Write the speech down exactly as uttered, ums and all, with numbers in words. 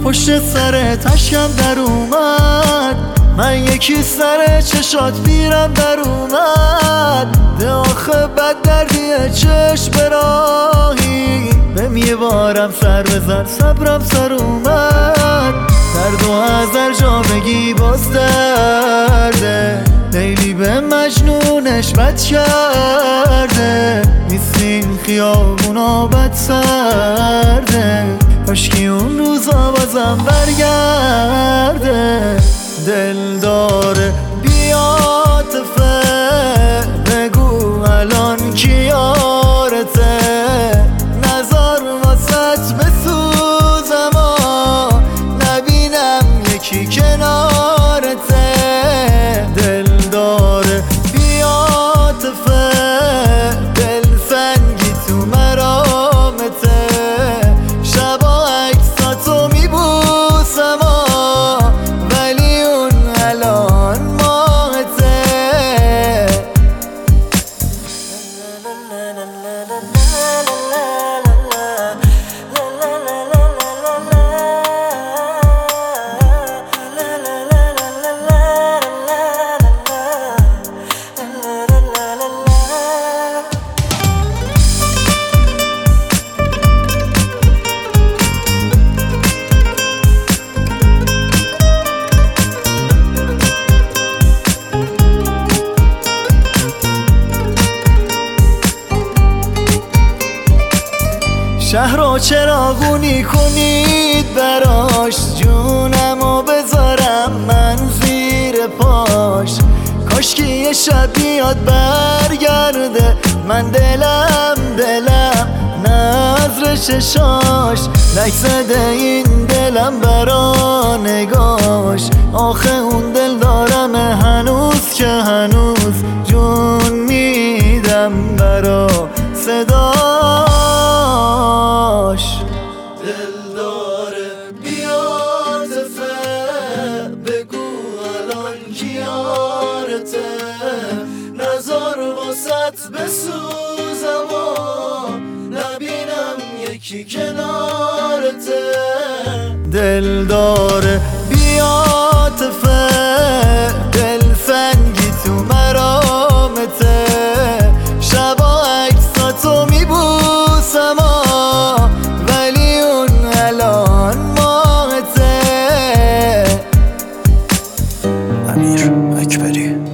پشت سر تشکم در اومد، من یکی سر چشات پیرم در اومد. ده آخه بد دردیه چشم براهی، بهم یه بارم سر بزن صبرم سر اومد. درد و ازل جا بگی باز درده، لیلی به مجنونش بد کرده. نیستین خیابونا بد سرده، کاشکی اون روزا بازم برگرده. دل داره بیاتفه، بگو الان کی یارته. نظر واسط بسوزم و نبینم یکی کنارته. دل داره بیاتفه، دل سنگی تو مرامته. شبا عکساتو میبوسم و ولی اون الان ماهته. شهر رو چراغونی کنید براش، جونمو بذارم من زیر پاش. کاشکی یه شب بیاد برگرده، من دلم دلم نظر چشاش. لک زده این دلم برا نگاش، آخه اون دل دارم هنوز که هنوز جون میدم برا صداش. دل داره بیاتفه، بگو الان کی یارته. نظر واسط بسوزم و نبینم یکی کنارته. دل داره بیاتفه، دل سنگی تو مرامته. شبا عکساتو میبوسم و ولی اون الان ماهته. امیر اکبری.